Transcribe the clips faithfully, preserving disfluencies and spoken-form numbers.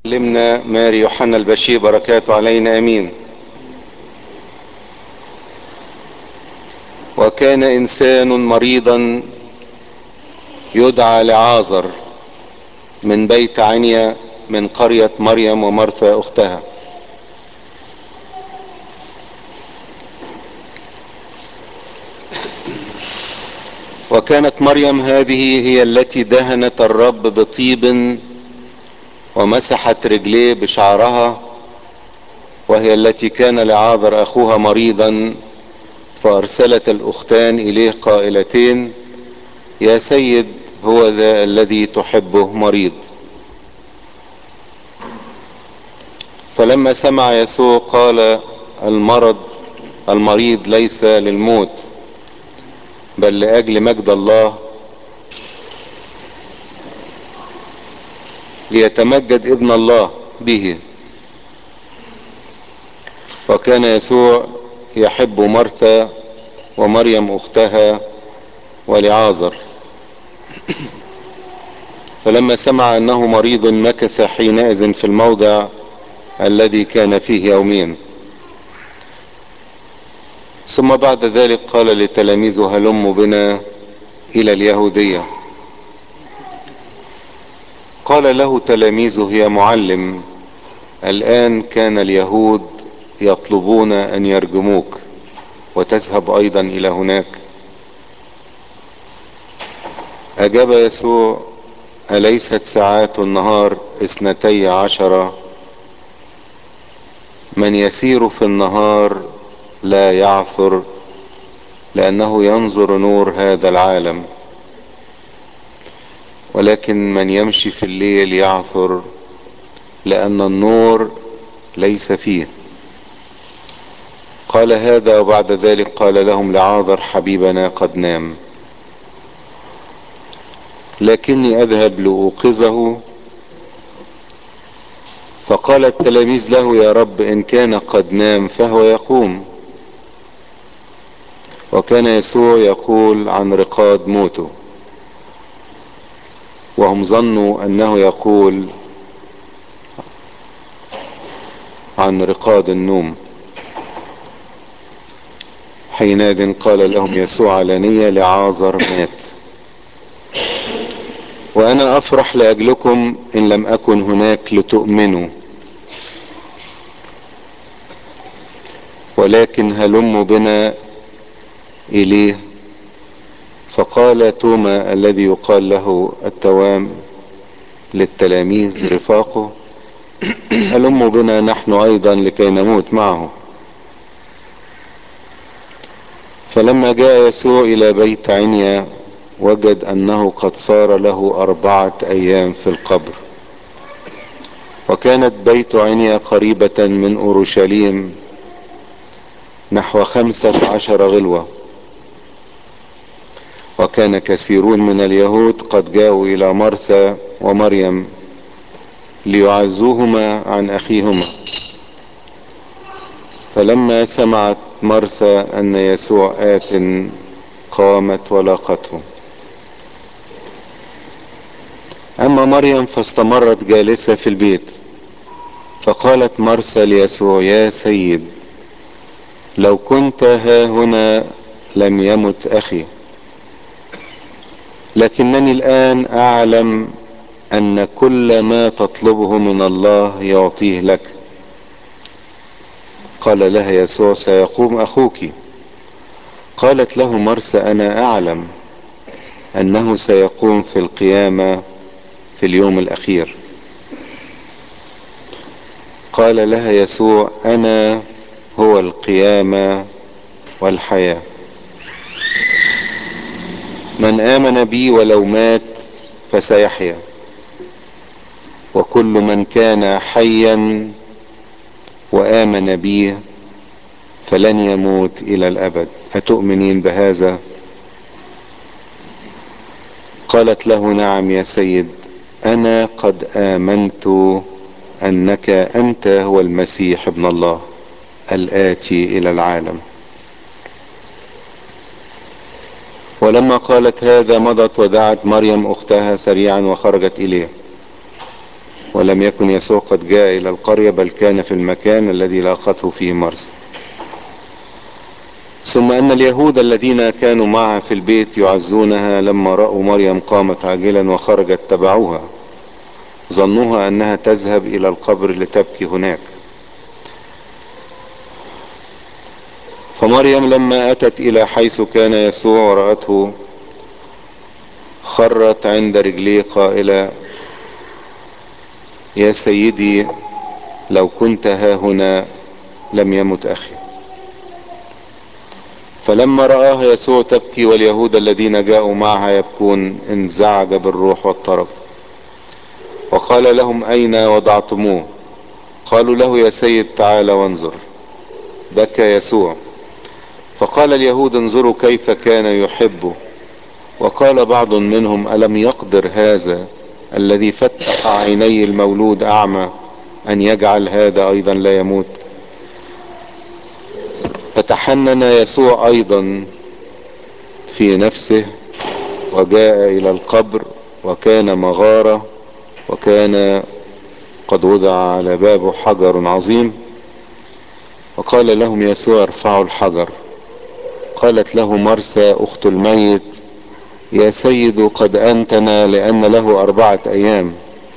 علمنا ماري يوحنا البشير بركاته علينا امين. وكان انسان مريضا يدعى لعازر من بيت عنيا من قرية مريم ومرثا اختها. وكانت مريم هذه هي التي دهنت الرب بطيب ومسحت رجليه بشعرها، وهي التي كان لعازر اخوها مريضا، فارسلت الاختان اليه قائلتين: يا سيد، هو ذا الذي تحبه مريض. فلما سمع يسوع قال: المرض المريض ليس للموت، بل لأجل مجد الله، ليتمجد ابن الله به. وكان يسوع يحب مرثا ومريم اختها ولعازر. فلما سمع انه مريض مكث حينئذ في الموضع الذي كان فيه يومين. ثم بعد ذلك قال لتلاميذه: هلموا بنا الى اليهودية. قال له تلاميذه: يا معلم، الآن كان اليهود يطلبون أن يرجموك، وتذهب أيضا إلى هناك. أجاب يسوع: أليست ساعات النهار اثنتي عشرة؟ من يسير في النهار لا يعثر، لأنه ينظر نور هذا العالم، ولكن من يمشي في الليل يعثر، لأن النور ليس فيه. قال هذا وبعد ذلك قال لهم: لعازر حبيبنا قد نام، لكني أذهب لأوقظه. فقال التلاميذ له: يا رب، إن كان قد نام فهو يقوم. وكان يسوع يقول عن رقاد موته، وهم ظنوا أنه يقول عن رقاد النوم. حينئذ قال لهم يسوع علانية: لعازر مات، وأنا أفرح لأجلكم إن لم أكن هناك لتؤمنوا، ولكن هلموا بنا إليه. فقال توما الذي يقال له التوام للتلاميذ رفاقه: هلموا بنا نحن أيضا لكي نموت معه. فلما جاء يسوع إلى بيت عنيا وجد أنه قد صار له أربعة أيام في القبر. وكانت بيت عنيا قريبة من أورشليم نحو خمسة عشر غلوة. وكان كثيرون من اليهود قد جاءوا إلى مرثا ومريم ليعزوهما عن أخيهما. فلما سمعت مرثا أن يسوع آت قامت ولاقته. أما مريم فاستمرت جالسة في البيت. فقالت مرثا ليسوع: يا سيد، لو كنت ها هنا لم يمت أخي، لكنني الآن أعلم أن كل ما تطلبه من الله يعطيه لك. قال لها يسوع: سيقوم أخوك. قالت له مرثا: أنا أعلم أنه سيقوم في القيامة في اليوم الأخير. قال لها يسوع: أنا هو القيامة والحياة، من آمن بي ولو مات فسيحيا، وكل من كان حيا وآمن بي فلن يموت إلى الأبد. أتؤمنين بهذا؟ قالت له: نعم يا سيد، أنا قد آمنت أنك أنت هو المسيح ابن الله الآتي إلى العالم. ولما قالت هذا مضت ودعت مريم أختها سريعا وخرجت إليه. ولم يكن يسوع قد جاء إلى القرية، بل كان في المكان الذي لاقته فيه مرسى. ثم أن اليهود الذين كانوا معها في البيت يعزونها لما رأوا مريم قامت عاجلا وخرجت تبعوها، ظنوها أنها تذهب إلى القبر لتبكي هناك. فمريم لما أتت إلى حيث كان يسوع ورأته، خرت عند رجليه قائلة: يا سيدي، لو كنت ها هنا لم يمت أخي. فلما رآها يسوع تبكي واليهود الذين جاءوا معها يبكون، انزعج بالروح واضطرب، وقال لهم: أين وضعتموه؟ قالوا له: يا سيد تعال وانظر. بكى يسوع. فقال اليهود: انظروا كيف كان يحبه. وقال بعض منهم: ألم يقدر هذا الذي فتح عيني المولود أعمى أن يجعل هذا أيضا لا يموت؟ فتحنن يسوع أيضا في نفسه وجاء إلى القبر، وكان مغارة، وكان قد وضع على بابه حجر عظيم. وقال لهم يسوع: ارفعوا الحجر. قالت له مرثا أخت الميت: يا سيد، قد أنتن، لأن له أربعة أيام.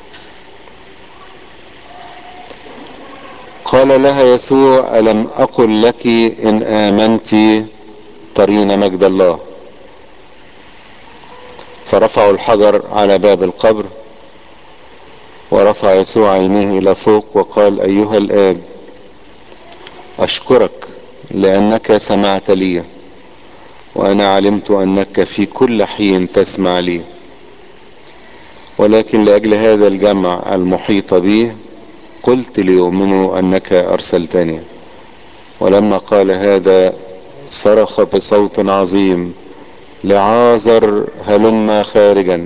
قال لها يسوع: ألم أقل لك إن آمنت ترين مجد الله؟ فرفعوا الحجر على باب القبر. ورفع يسوع عينيه إلى فوق وقال: أيها الآب، أشكرك لأنك سمعت لي، وأنا علمت أنك في كل حين تسمع لي، ولكن لأجل هذا الجمع المحيط بي قلت ليؤمنوا أنك أرسلتني. ولما قال هذا صرخ بصوت عظيم: لعازر هلم خارجا.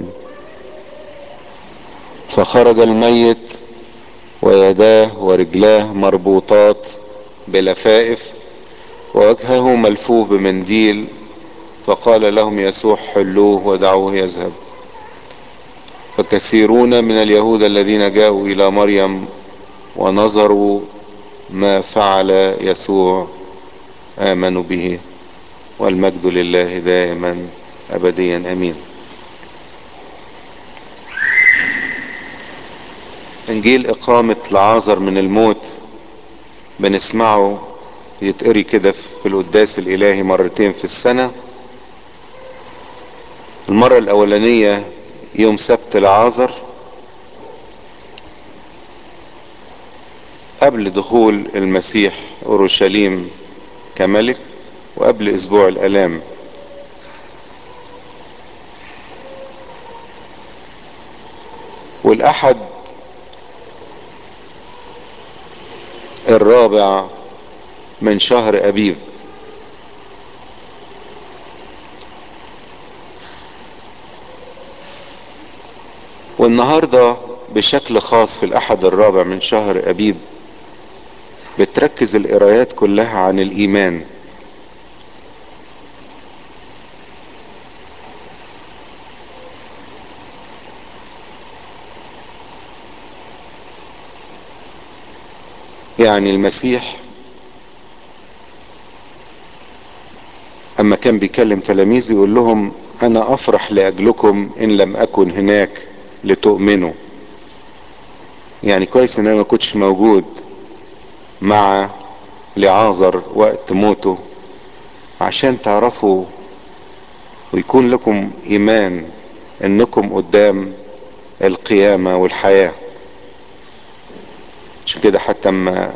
فخرج الميت ويداه ورجلاه مربوطات بلفائف، ووجهه ملفوف بمنديل. فقال لهم يسوع: حلوه ودعوه يذهب. فكثيرون من اليهود الذين جاءوا إلى مريم ونظروا ما فعل يسوع آمنوا به، والمجد لله دائما أبديا آمين. إنجيل إقامة لعازر من الموت بنسمعه يتقري كده في القداس الإلهي مرتين في السنة. المرة الأولانية يوم سبت لعازر قبل دخول المسيح أورشليم كملك، وقبل أسبوع الآلام. والأحد الرابع من شهر أبيب. والنهاردة بشكل خاص في الأحد الرابع من شهر أبيب بتركز القرايات كلها عن الإيمان. يعني المسيح أما كان بيكلم تلاميذه يقول لهم: أنا أفرح لأجلكم إن لم أكن هناك لتؤمنوا. يعني كويس إن أنا ما كنتش موجود مع لعازر وقت موته، عشان تعرفوا ويكون لكم إيمان إنكم قدام القيامة والحياة. عشان كده حتى اما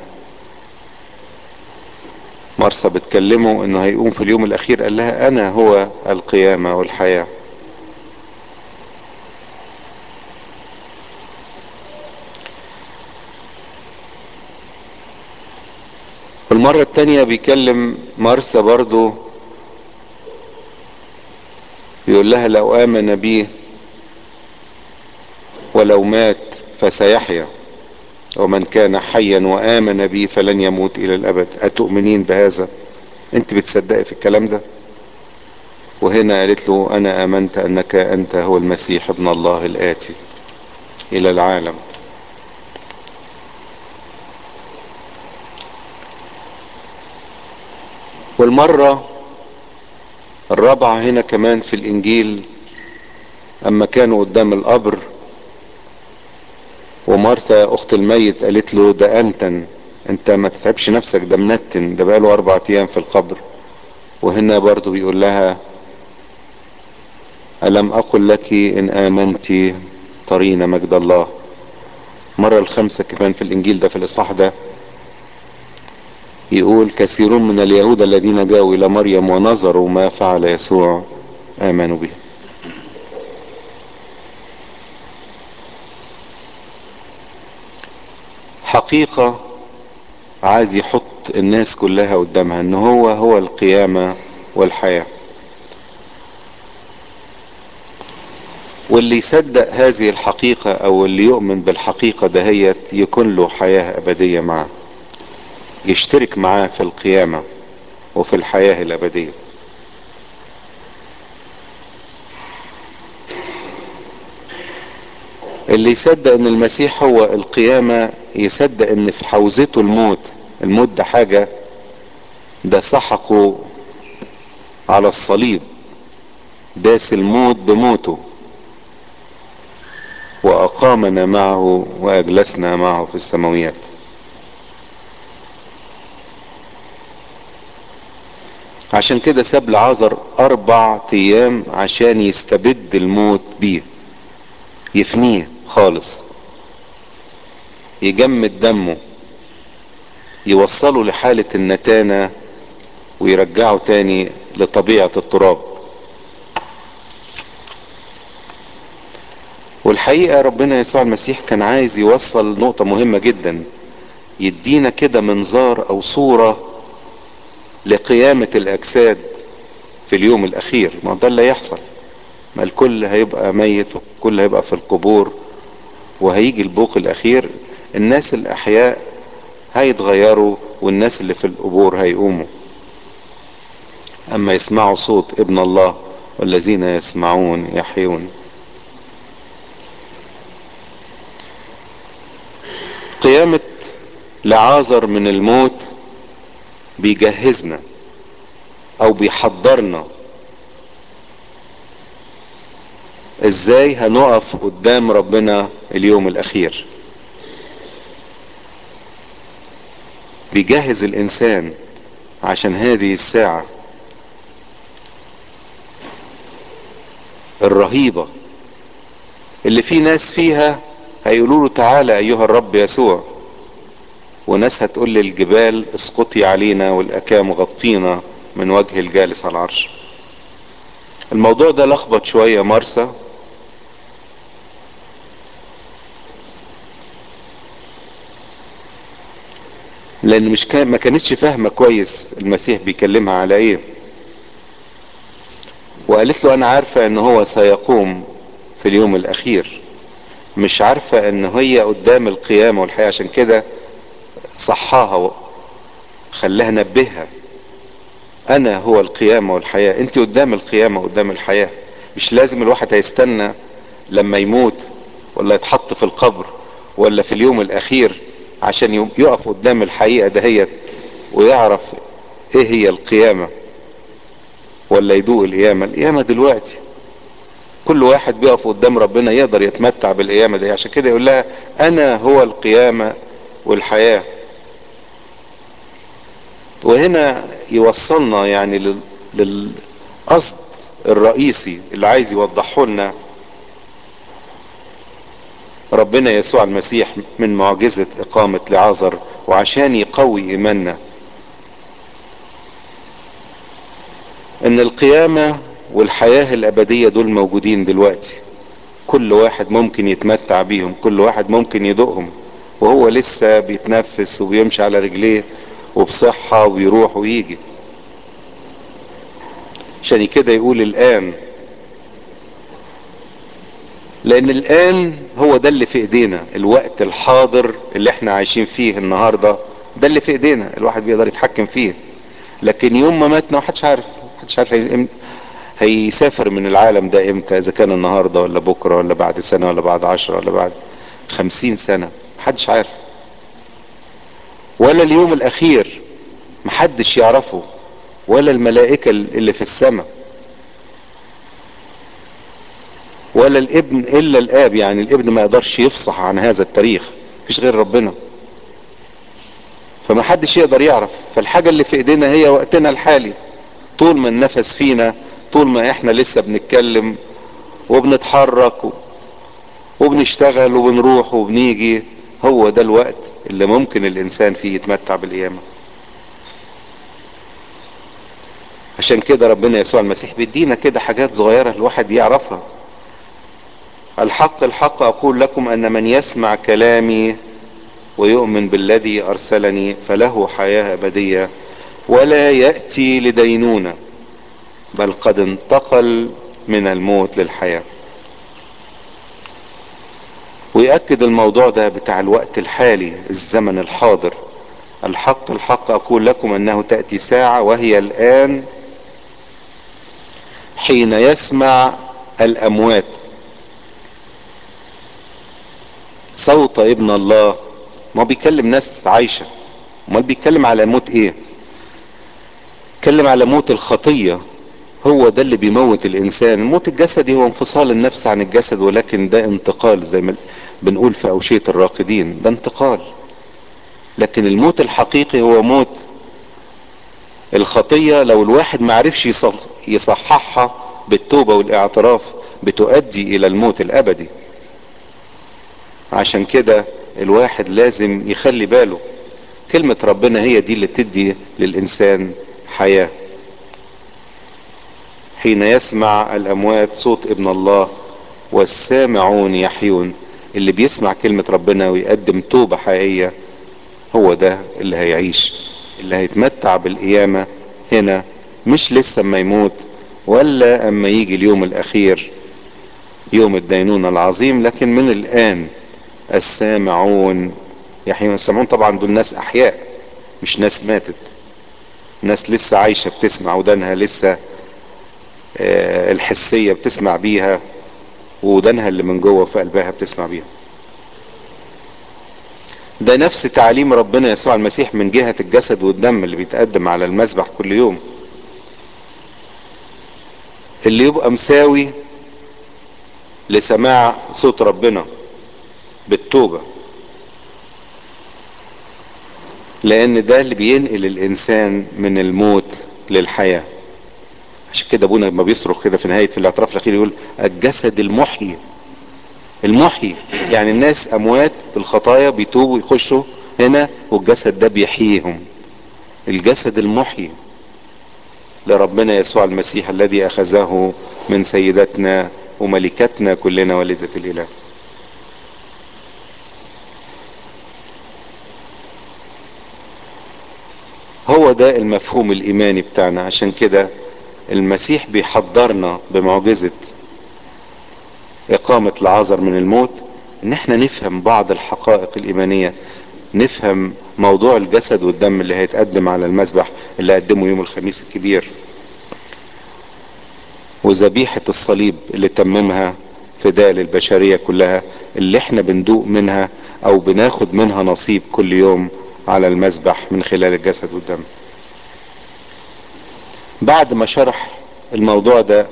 مرسى بتكلمه انه هيقوم في اليوم الاخير قال لها: انا هو القيامة والحياة. المرة التانية بيكلم مرسى برضو يقول لها: لو آمن بي ولو مات فسيحيا، ومن كان حيا وآمن بي فلن يموت إلى الأبد. أتؤمنين بهذا؟ أنت بتصدقي في الكلام ده؟ وهنا قالت له: أنا آمنت أنك أنت هو المسيح ابن الله الآتي إلى العالم. والمرة الرابعة هنا كمان في الانجيل اما كانوا قدام القبر ومارثا اخت الميت قالت له ده انتن، انت ما تتعبش نفسك، ده منتن، ده بقاله اربع ايام في القبر. وهنا برضو بيقول لها الم اقل لك ان امنت ترين مجد الله. مرة الخمسة كمان في الانجيل ده في الاصحاح ده يقول كثيرون من اليهود الذين جاءوا الى مريم ونظروا ما فعل يسوع امنوا به. حقيقة عايز يحط الناس كلها قدامها ان هو هو القيامة والحياة، واللي يصدق هذه الحقيقة او اللي يؤمن بالحقيقة دهيت يكون له حياة ابدية معه، يشترك معاه في القيامة وفي الحياة الابدية. اللي يصدق ان المسيح هو القيامة يصدق ان في حوزته الموت. الموت ده حاجة، ده سحقه على الصليب، داس الموت بموته واقامنا معه واجلسنا معه في السماويات. عشان كده ساب لعازر اربع ايام عشان يستبد الموت بيه، يفنيه خالص، يجمد دمه، يوصله لحالة النتانة ويرجعه تاني لطبيعة التراب. والحقيقة ربنا يسوع المسيح كان عايز يوصل نقطة مهمة جدا، يدينا كده منظار او صورة لقيامة الاجساد في اليوم الاخير. ما ده اللي يحصل، ما الكل هيبقى ميت والكل هيبقى في القبور، وهيجي البوق الاخير، الناس الاحياء هيتغيروا والناس اللي في القبور هيقوموا اما يسمعوا صوت ابن الله والذين يسمعون يحيون. قيامة لعازر من الموت بيجهزنا او بيحضرنا ازاي هنقف قدام ربنا اليوم الاخير. بيجهز الانسان عشان هذه الساعة الرهيبة اللي في ناس فيها هيقولوا له تعالى ايها الرب يسوع، وناس هتقول للجبال اسقطي علينا والاكام غطينا من وجه الجالس على العرش. الموضوع ده لخبط شوية مرسى، لان مش كان ما كانتش فاهمة كويس المسيح بيكلمها على ايه، وقالت له انا عارفة ان هو سيقوم في اليوم الاخير، مش عارفة ان هي قدام القيامة والحياة. عشان كده صحاها، خلاها نبهها انا هو القيامة والحياة، انت قدام القيامة قدام الحياة. مش لازم الواحد هيستنى لما يموت ولا يتحط في القبر ولا في اليوم الاخير عشان يقف قدام الحقيقة دهيت ويعرف ايه هي القيامة ولا يدوق القيامة. القيامة دلوقتي كل واحد بيقف قدام ربنا يقدر يتمتع بالقيامة دي. عشان كده يقول لها انا هو القيامة والحياة. وهنا يوصلنا يعني لل... للقصد الرئيسي اللي عايز يوضحه لنا ربنا يسوع المسيح من معجزة اقامة لعازر، وعشان يقوي ايماننا ان القيامة والحياة الابدية دول موجودين دلوقتي. كل واحد ممكن يتمتع بيهم، كل واحد ممكن يدوقهم وهو لسه بيتنفس وبيمشي على رجليه وبصحة ويروح ويجي. عشان كده يقول الان، لان الان هو ده اللي في ايدينا، الوقت الحاضر اللي احنا عايشين فيه النهاردة ده اللي في ايدينا، الواحد بيقدر يتحكم فيه. لكن يوم ما ماتنا محدش عارف، محدش عارف هي- هيسافر من العالم ده امتى، اذا كان النهاردة ولا بكرة ولا بعد سنة ولا بعد عشرة ولا بعد خمسين سنة، محدش عارف. ولا اليوم الاخير محدش يعرفه، ولا الملائكة اللي في السماء، ولا الابن الا الاب. يعني الابن ما يقدرش يفصح عن هذا التاريخ، مفيش غير ربنا، فما حدش يقدر يعرف. فالحاجة اللي في ايدينا هي وقتنا الحالي، طول ما النفس فينا، طول ما احنا لسه بنتكلم وبنتحرك وبنشتغل وبنروح وبنيجي، هو ده الوقت اللي ممكن الانسان فيه يتمتع بالقيامة. عشان كده ربنا يسوع المسيح بيدينا كده حاجات صغيرة الواحد يعرفها. الحق الحق اقول لكم ان من يسمع كلامي ويؤمن بالذي ارسلني فله حياة ابدية ولا يأتي لدينونة، بل قد انتقل من الموت للحياة. ويأكد الموضوع ده بتاع الوقت الحالي، الزمن الحاضر. الحق الحق اقول لكم انه تأتي ساعة وهي الان حين يسمع الاموات صوت ابن الله. ما بيكلم ناس عايشة، امال بيتكلم على موت ايه؟ بيتكلم على موت الخطية. هو ده اللي بيموت الانسان. الموت الجسدي هو انفصال النفس عن الجسد، ولكن ده انتقال زي ما بنقول في اوشية الراقدين، ده انتقال. لكن الموت الحقيقي هو موت الخطية. لو الواحد ما عرفش يصححها بالتوبة والاعتراف بتؤدي الى الموت الابدي. عشان كده الواحد لازم يخلي باله، كلمة ربنا هي دي اللي تدي للإنسان حياة. حين يسمع الأموات صوت ابن الله والسامعون يحيون. اللي بيسمع كلمة ربنا ويقدم توبة حقيقية هو ده اللي هيعيش، اللي هيتمتع بالقيامة هنا، مش لسه اما يموت ولا اما يجي اليوم الأخير يوم الدينونة العظيم، لكن من الآن. السامعون يحيون. السامعون طبعا دول ناس أحياء، مش ناس ماتت، ناس لسه عايشة بتسمع، ودانها لسه آه الحسية بتسمع بيها، ودانها اللي من جوه في قلبها بتسمع بيها. ده نفس تعليم ربنا يسوع المسيح من جهة الجسد والدم اللي بيتقدم على المذبح كل يوم. اللي يبقى مساوي لسماع صوت ربنا بالتوبة، لان ده اللي بينقل الانسان من الموت للحياة. عشان كده ابونا لما بيصرخ كده في نهاية في الاعتراف الاخير يقول الجسد المحيي. المحيي يعني الناس اموات بالخطايا بيتوبوا يخشوا هنا، والجسد ده بيحييهم. الجسد المحيي لربنا يسوع المسيح الذي اخذه من سيدتنا وملكتنا كلنا والدة الاله. هو ده المفهوم الايماني بتاعنا. عشان كده المسيح بيحضرنا بمعجزة اقامة العازر من الموت ان احنا نفهم بعض الحقائق الايمانية، نفهم موضوع الجسد والدم اللي هيتقدم على المذبح اللي قدمه يوم الخميس الكبير، وذبيحة الصليب اللي تممها فداء للبشرية كلها، اللي احنا بندوق منها او بناخد منها نصيب كل يوم على المذبح من خلال الجسد والدم. بعد ما شرح الموضوع ده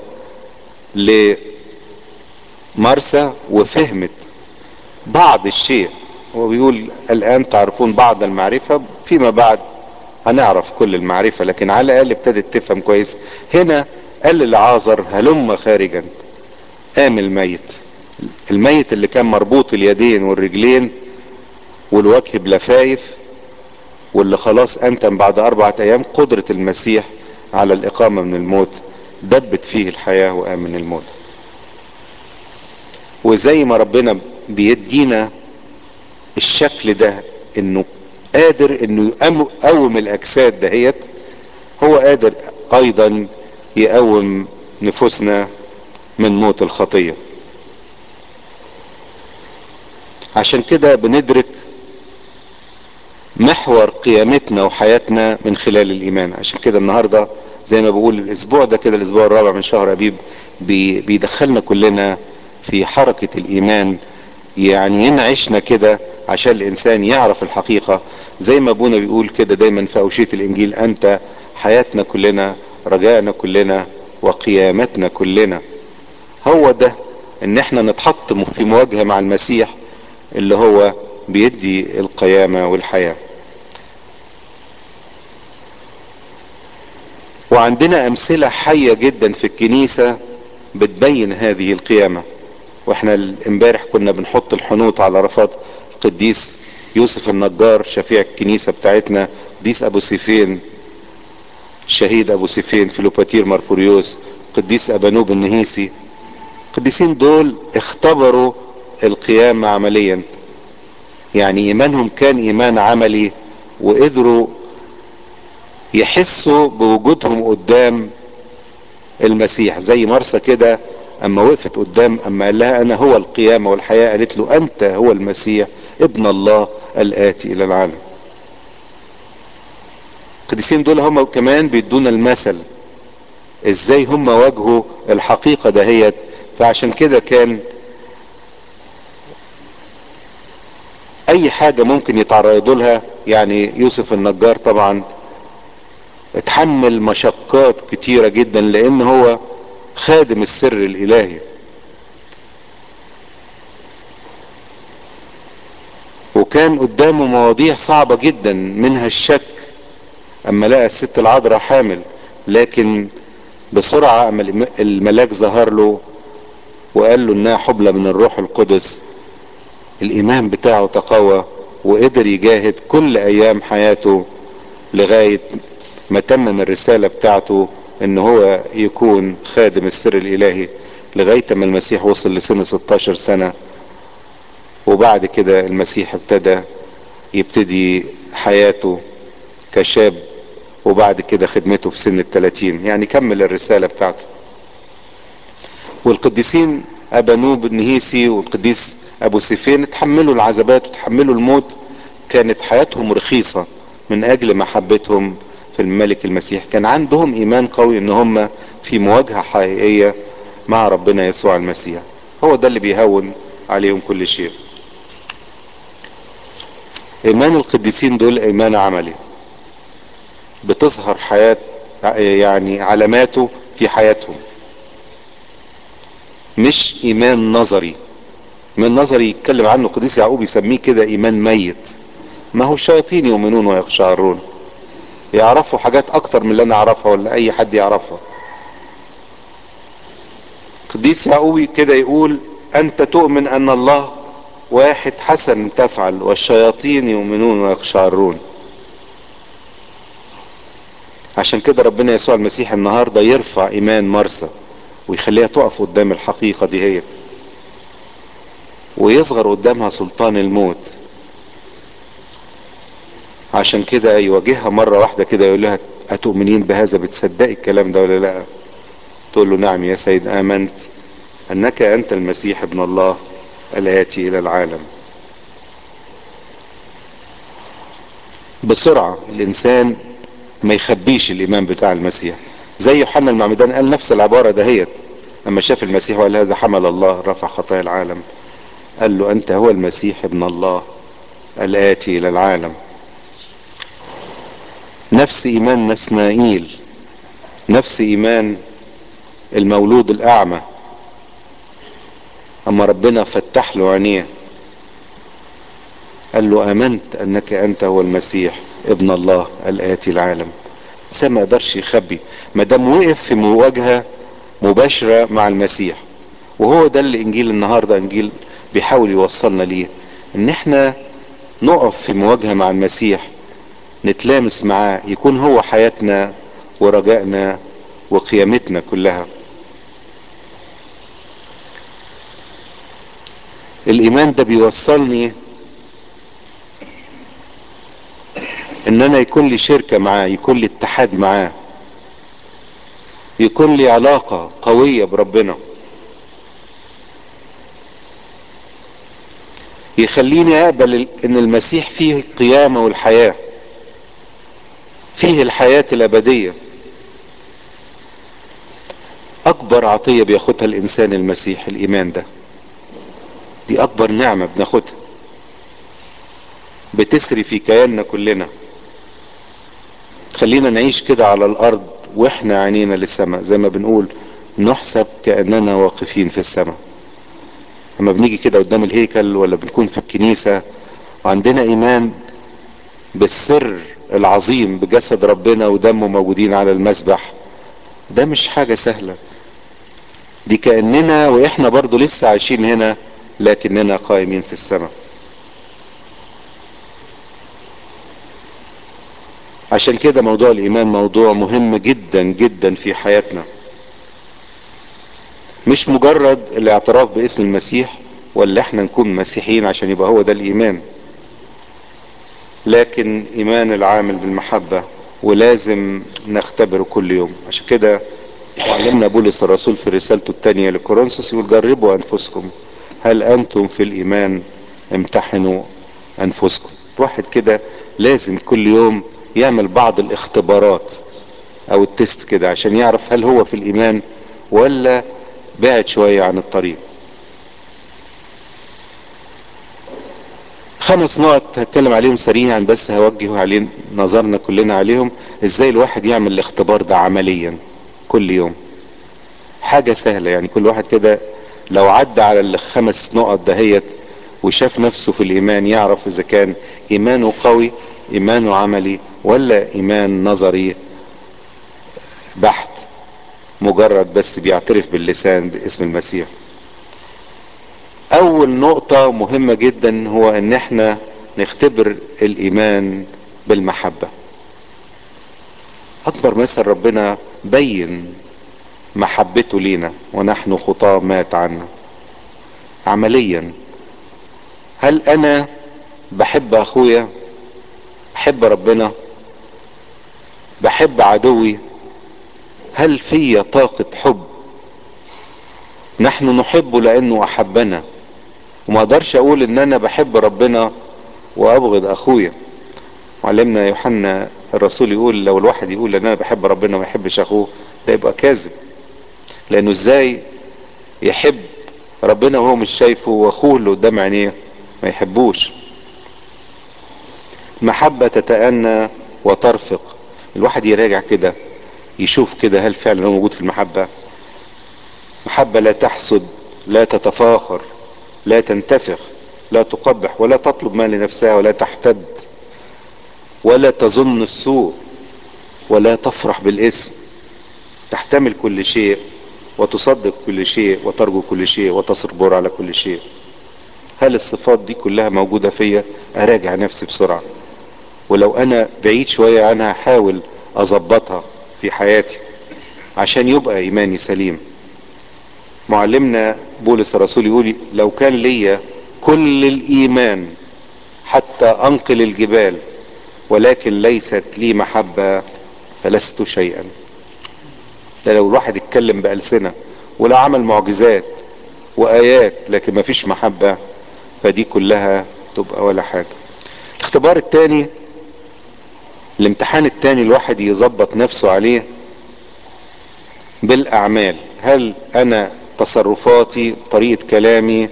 لمرسى وفهمت بعض الشيء، هو بيقول الآن تعرفون بعض المعرفة، فيما بعد هنعرف كل المعرفة، لكن على الأقل ابتدت تفهم كويس. هنا قال للعازر هلم خارجا. قام الميت، الميت اللي كان مربوط اليدين والرجلين والوجه بلفايف، واللي خلاص أنتم بعد أربعة أيام قدرة المسيح على الإقامة من الموت دبت فيه الحياة وقام من الموت. وزي ما ربنا بيدينا الشكل ده انه قادر انه يقوم الاجساد دهيت، هو قادر ايضا يقوم نفوسنا من موت الخطية. عشان كده بندرك محور قيامتنا وحياتنا من خلال الايمان. عشان كده النهاردة زي ما بقول الاسبوع ده كده الاسبوع الرابع من شهر ابيب بي بيدخلنا كلنا في حركة الايمان، يعني ينعشنا كده عشان الانسان يعرف الحقيقة. زي ما ابونا بيقول كده دايما في اوشية الانجيل انت حياتنا كلنا، رجائنا كلنا، وقيامتنا كلنا. هو ده ان احنا نتحط في مواجهة مع المسيح اللي هو بيدي القيامة والحياة. وعندنا امثلة حية جدا في الكنيسة بتبين هذه القيامة. واحنا امبارح كنا بنحط الحنوط على رفات القديس يوسف النجار شفيع الكنيسة بتاعتنا، قديس ابو سيفين شهيد ابو سيفين، فيلوباتير ماركوريوس، قديس ابانوب النهيسي. القديسين دول اختبروا القيامة عمليا، يعني ايمانهم كان ايمان عملي، وقدروا يحسوا بوجودهم قدام المسيح. زي مرسى كده اما وقفت قدام، اما قال لها انا هو القيامة والحياة، قالت له انت هو المسيح ابن الله الاتي الى العالم. القديسين دول هم كمان بيدونا المثل ازاي هم واجهوا الحقيقة دهيت. فعشان كده كان اي حاجة ممكن يتعرضوا لها، يعني يوسف النجار طبعا اتحمل مشقات كتيرة جدا لان هو خادم السر الالهي، وكان قدامه مواضيع صعبة جدا منها الشك اما لقى الست العذراء حامل. لكن بسرعة اما الملاك ظهر له وقال له انها حبلى من الروح القدس، الايمان بتاعه تقوى وقدر يجاهد كل ايام حياته لغاية ما تمم الرسالة بتاعته ان هو يكون خادم السر الالهي، لغاية ما المسيح وصل لسن ستاشر سنة. وبعد كده المسيح ابتدى يبتدي حياته كشاب، وبعد كده خدمته في سن الثلاثين، يعني كمل الرسالة بتاعته. والقديسين ابانوب النهيسي والقديس ابو سيفين اتحملوا العذابات وتحملوا الموت، كانت حياتهم رخيصة من اجل محبتهم في الملك المسيح. كان عندهم ايمان قوي ان هم في مواجهة حقيقية مع ربنا يسوع المسيح. هو ده اللي بيهون عليهم كل شيء. ايمان القديسين دول ايمان عملي، بتظهر حياة يعني علاماته في حياتهم، مش ايمان نظري. ايمان نظري يتكلم عنه قديس يعقوب يسميه كده ايمان ميت. ما هو الشياطين يؤمنون ويقشعرون، يعرفوا حاجات اكتر من اللي انا اعرفها ولا اي حد يعرفها. قديس يعقوب كده يقول انت تؤمن ان الله واحد حسن تفعل، والشياطين يؤمنون ويقشعرون. عشان كده ربنا يسوع المسيح النهاردة يرفع ايمان مرسى ويخليها تقف قدام الحقيقة دي هي، ويصغر قدامها سلطان الموت. عشان كده يواجهها مرة واحدة كده يقول لها اتؤمنين بهذا؟ بتصدقي الكلام ده ولا لا؟ تقول له نعم يا سيد، امنت انك انت المسيح ابن الله الاتي الى العالم. بسرعة الانسان ما يخبيش الايمان بتاع المسيح. زي يوحنا المعمدان قال نفس العبارة دهيت اما شاف المسيح وقال هذا حمل الله رفع خطايا العالم، قال له انت هو المسيح ابن الله الاتي الى العالم. نفس ايمان نسنائيل، نفس ايمان المولود الاعمى اما ربنا فتح له عينيه قال له امنت انك انت هو المسيح ابن الله الاتي العالم. الانسان ما يقدرش يخبي ما دام وقف في مواجهه مباشره مع المسيح. وهو ده اللي انجيل النهارده انجيل بيحاول يوصلنا ليه، ان احنا نقف في مواجهه مع المسيح، نتلامس معاه، يكون هو حياتنا ورجائنا وقيامتنا كلها. الايمان ده بيوصلني ان انا يكون لي شركة معاه، يكون لي اتحاد معاه، يكون لي علاقة قوية بربنا، يخليني اقبل ان المسيح فيه القيامة والحياة، فيه الحياة الابدية. اكبر عطية بياخدها الانسان المسيح الايمان ده، دي اكبر نعمة بناخدها بتسري في كياننا كلنا. خلينا نعيش كده على الارض واحنا عينينا للسماء، زي ما بنقول نحسب كأننا واقفين في السماء. لما بنيجي كده قدام الهيكل ولا بنكون في الكنيسة وعندنا ايمان بالسر العظيم بجسد ربنا ودمه موجودين على المذبح، ده مش حاجة سهلة. دي كأننا واحنا برضو لسه عايشين هنا لكننا قائمين في السماء. عشان كده موضوع الايمان موضوع مهم جدا جدا في حياتنا، مش مجرد الاعتراف باسم المسيح ولا احنا نكون مسيحيين عشان يبقى هو ده الايمان، لكن ايمان العامل بالمحبة، ولازم نختبره كل يوم. عشان كده معلمنا بولس الرسول في رسالته الثانية لكورنثوس يقول جربوا انفسكم هل انتم في الايمان امتحنوا انفسكم. الواحد كده لازم كل يوم يعمل بعض الاختبارات او التست كده عشان يعرف هل هو في الايمان ولا بعد شوية عن الطريق. خمس نقط هتكلم عليهم سريعا بس هوجه عليه نظرنا كلنا عليهم، ازاي الواحد يعمل الاختبار ده عمليا كل يوم. حاجة سهلة يعني، كل واحد كده لو عدى على الخمس نقط دهيت وشاف نفسه في الايمان يعرف اذا كان ايمانه قوي، ايمانه عملي، ولا ايمان نظري بحت مجرد بس بيعترف باللسان باسم المسيح. اول نقطة مهمة جدا هو ان احنا نختبر الايمان بالمحبة. اكبر مثل ربنا بين محبته لينا ونحن خطاة مات عنا. عمليا هل انا بحب اخويا، بحب ربنا، بحب عدوي؟ هل في طاقة حب؟ نحن نحبه لانه احبنا، وما اقدرش اقول ان انا بحب ربنا وابغض اخويا. معلمنا يوحنا الرسول يقول لو الواحد يقول ان انا بحب ربنا وما يحبش اخوه ده يبقى كاذب، لانه ازاي يحب ربنا وهو مش شايفه واخوه اللي قدام عينيه ما يحبوش؟ المحبة تتأنى وترفق. الواحد يراجع كده يشوف كده هل فعلا هو موجود في المحبة. محبة لا تحسد، لا تتفاخر، لا تنتفخ، لا تقبح، ولا تطلب ما لنفسها، ولا تحتد، ولا تظن السوء، ولا تفرح بالاسم، تحتمل كل شيء وتصدق كل شيء وترجو كل شيء وتصبر على كل شيء. هل الصفات دي كلها موجودة فيا؟ اراجع نفسي بسرعة، ولو انا بعيد شوية عنها احاول اظبطها في حياتي عشان يبقى ايماني سليم. معلمنا بولس الرسول يقول لو كان ليا كل الايمان حتى انقل الجبال ولكن ليست لي محبة فلست شيئا. ده لو الواحد اتكلم بألسنة ولا عمل معجزات وايات لكن ما فيش محبة فدي كلها تبقى ولا حاجة. الاختبار التاني، الامتحان التاني الواحد يظبط نفسه عليه بالاعمال. هل انا تصرفاتي، طريقة كلامي،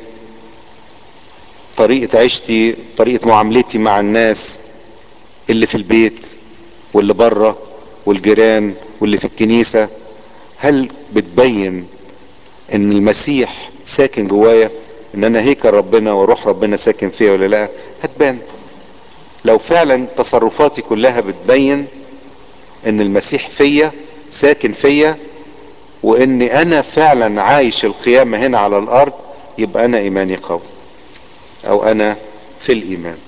طريقة عيشتي، طريقة معاملتي مع الناس اللي في البيت واللي بره والجيران واللي في الكنيسة، هل بتبين ان المسيح ساكن جوايا، ان انا هيكل ربنا وروح ربنا ساكن فيا ولا لا؟ هتبان. لو فعلا تصرفاتي كلها بتبين ان المسيح فيا ساكن فيا واني انا فعلا عايش القيامة هنا على الارض، يبقى انا ايماني قوي او انا في الايمان.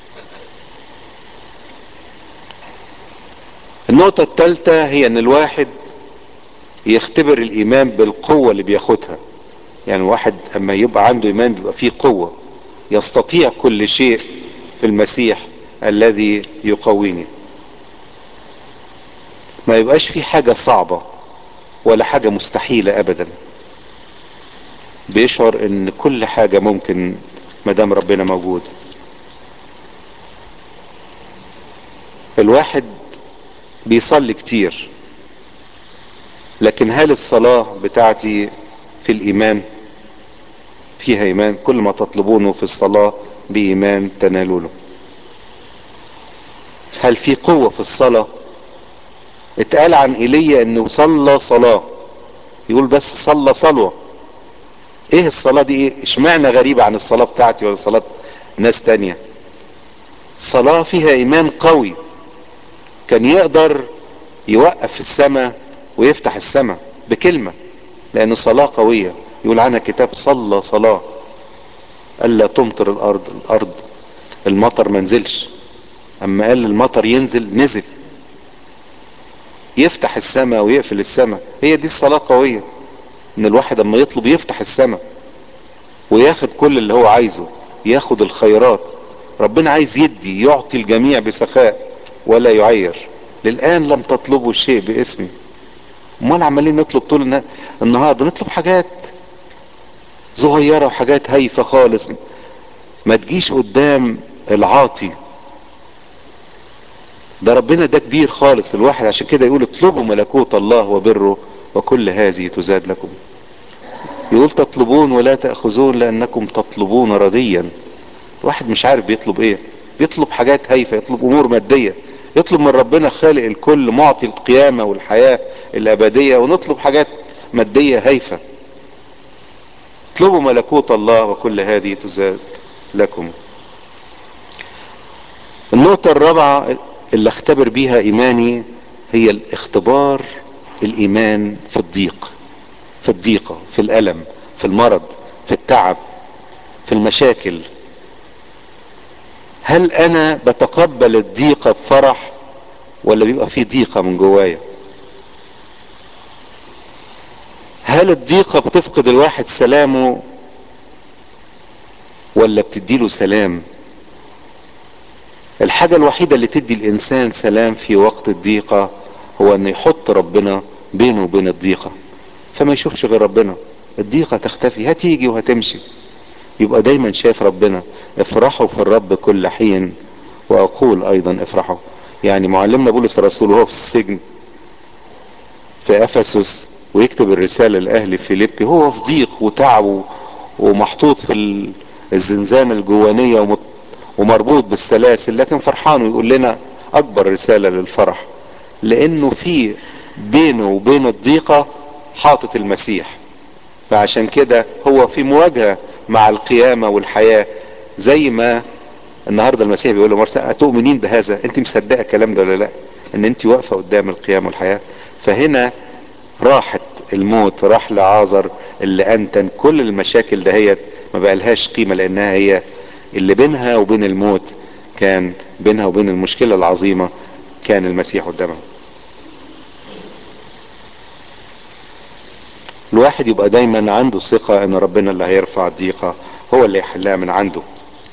النقطة الثالثة هي ان الواحد يختبر الايمان بالقوة اللي بياخدها. يعني الواحد اما يبقى عنده ايمان بيبقى فيه قوة، يستطيع كل شيء في المسيح الذي يقويني. ما يبقاش في حاجة صعبة ولا حاجة مستحيلة ابدا، بيشعر ان كل حاجة ممكن مدام ربنا موجود. الواحد بيصلي كتير، لكن هل الصلاة بتاعتي في الايمان؟ فيها ايمان؟ كل ما تطلبونه في الصلاة بايمان تنالونه. هل في قوة في الصلاة؟ اتقال عن ايليا انه صلى صلاة، يقول بس صلى صلوة. ايه الصلاة دي؟ ايه اشمعنى غريبة عن الصلاة بتاعتي ولا صلاة ناس تانية؟ صلاة فيها ايمان قوي، كان يقدر يوقف السماء ويفتح السماء بكلمة، لانه صلاة قوية. يقول عنها كتاب صلى صلاة الا تمطر الارض، الارض المطر منزلش، اما قال المطر ينزل نزل، يفتح السماء ويقفل السماء. هي دي الصلاة قوية، ان الواحد اما يطلب يفتح السماء وياخد كل اللي هو عايزه، ياخد الخيرات. ربنا عايز يدي، يعطي الجميع بسخاء ولا يعير. للآن لم تطلبوا شيء باسمي. امال عمالين نطلب طول النا- النهار، بنطلب حاجات صغيرة وحاجات هايفة خالص ما تجيش قدام العاطي. ده ربنا ده كبير خالص الواحد، عشان كده يقول اطلبوا ملكوت الله وبره وكل هذه تزاد لكم. يقول تطلبون ولا تأخذون لأنكم تطلبون رديا. الواحد مش عارف بيطلب ايه، بيطلب حاجات هايفة، يطلب امور مادية، يطلب من ربنا خالق الكل معطي القيامة والحياة الابدية، ونطلب حاجات مادية هايفة. اطلبوا ملكوت الله وكل هذه تزاد لكم. النقطة الرابعة اللي اختبر بيها ايماني هي الاختبار الايمان في الضيق، في الضيقة، في الالم، في المرض، في التعب، في المشاكل. هل انا بتقبل الضيقة بفرح ولا بيبقى في ضيقة من جوايا؟ هل الضيقة بتفقد الواحد سلامه ولا بتديله سلام؟ الحاجة الوحيدة اللي تدي الانسان سلام في وقت الضيقة هو ان يحط ربنا بينه وبين الضيقة، فما يشوفش غير ربنا. الضيقة تختفي، هتيجي وهتمشي، يبقى دايما شايف ربنا. افرحوا في الرب كل حين واقول ايضا افرحوا. يعني معلمنا بولس الرسول وهو في السجن في افسس ويكتب الرسالة لاهل فيليبي، هو في ضيق وتعب ومحطوط في الزنزانة الجوانية ومت- ومربوط بالسلاسل، لكن فرحان ويقول لنا اكبر رسالة للفرح، لانه في بينه وبين الضيقة حاطط المسيح. فعشان كده هو في مواجهة مع القيامة والحياة. زي ما النهاردة المسيح بيقول له مرسى هتؤمنين بهذا؟ انت مصدقة الكلام ده ولا لا؟ ان انت واقفة قدام القيامة والحياة. فهنا راحت الموت، راح لعازر اللي انتن كل المشاكل دهيت ما بقالهاش قيمة، لانها هي اللي بينها وبين الموت، كان بينها وبين المشكلة العظيمة كان المسيح قدامها. الواحد يبقى دايما عنده ثقة ان ربنا اللي هيرفع الضيقة، هو اللي يحلها من عنده.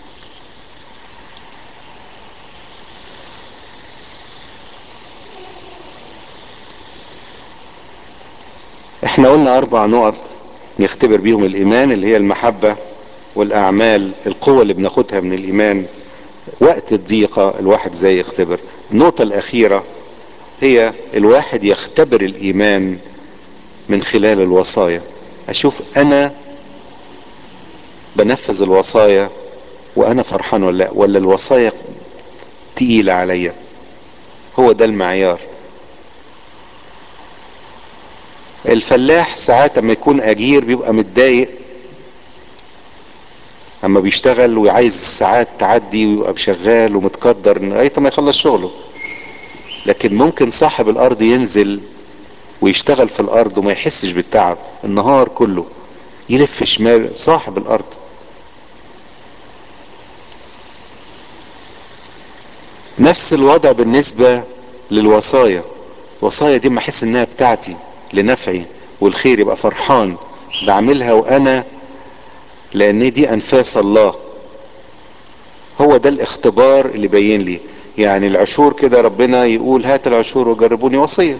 احنا قلنا اربع نقط نختبر بيهم الايمان، اللي هي المحبة والاعمال، القوة اللي بناخدها من الايمان وقت الضيقة. الواحد زي يختبر. النقطة الاخيرة هي الواحد يختبر الايمان من خلال الوصايا. اشوف انا بنفذ الوصايا وانا فرحان ولا لا، ولا الوصايا تقيلة عليا. هو ده المعيار. الفلاح ساعات اما يكون اجير بيبقى متضايق اما بيشتغل وعايز الساعات تعدي ويبقى شغال ومتقدر لغايه ما يخلص شغله. لكن ممكن صاحب الارض ينزل ويشتغل في الارض وما يحسش بالتعب النهار كله، يلف شمال صاحب الارض. نفس الوضع بالنسبة للوصايا. الوصايا دي ما احس انها بتاعتي لنفعي والخير، يبقى فرحان بعملها وانا، لان دي انفاس الله. هو ده الاختبار اللي بين لي. يعني العشور كده ربنا يقول هات العشور وجربوني، وصية.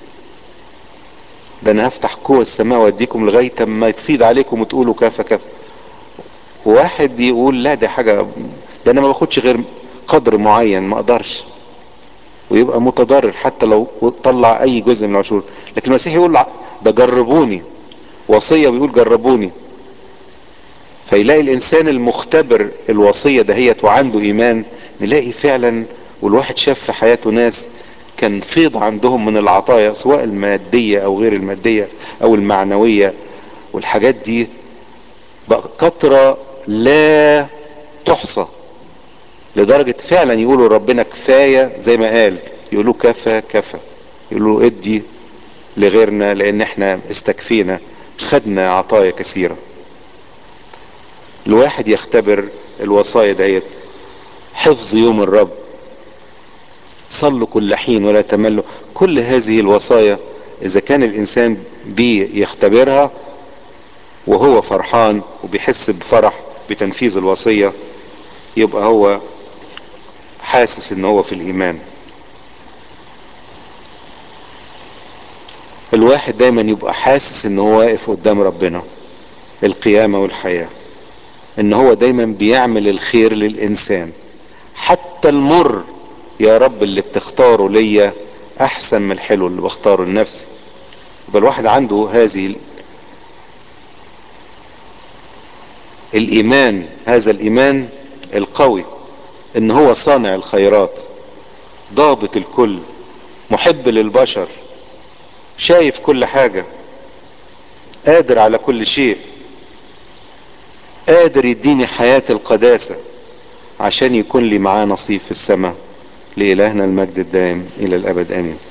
ده انا هفتح قوة السماء واديكم لغاية ما يتفيض عليكم وتقولوا كفى كفى. واحد يقول لا ده حاجة، ده انا ما باخدش غير قدر معين ما اقدرش، ويبقى متضرر حتى لو طلع اي جزء من العشور. لكن المسيح يقول ده جربوني، وصية بيقول جربوني. فيلاقي الانسان المختبر الوصية دهيت وعنده ايمان، نلاقي فعلا. والواحد شاف في حياته ناس كان فيض عندهم من العطايا سواء المادية او غير المادية او المعنوية، والحاجات دي بكثرة لا تحصى، لدرجة فعلا يقولوا ربنا كفاية زي ما قال، يقولوا كفى كفى، يقولوا ادي لغيرنا لان احنا استكفينا، خدنا عطايا كثيرة. الواحد يختبر الوصايا ديت، حفظ يوم الرب، صلوا كل حين ولا تملوا، كل هذه الوصايا اذا كان الانسان بيختبرها وهو فرحان وبيحس بفرح بتنفيذ الوصية، يبقى هو حاسس ان هو في الايمان. الواحد دايما يبقى حاسس ان هو واقف قدام ربنا، القيامة والحياة، ان هو دايما بيعمل الخير للانسان، حتى المر يا رب اللي بتختاره ليا احسن من الحلو اللي بختاره لنفسي. يبقى الواحد عنده هذه الايمان، هذا الايمان القوي، ان هو صانع الخيرات، ضابط الكل، محب للبشر، شايف كل حاجة، قادر على كل شيء، قادر يديني حياة القداسة عشان يكون لي معاه نصيب في السماء. لإلهنا المجد الدائم إلى الأبد آمين.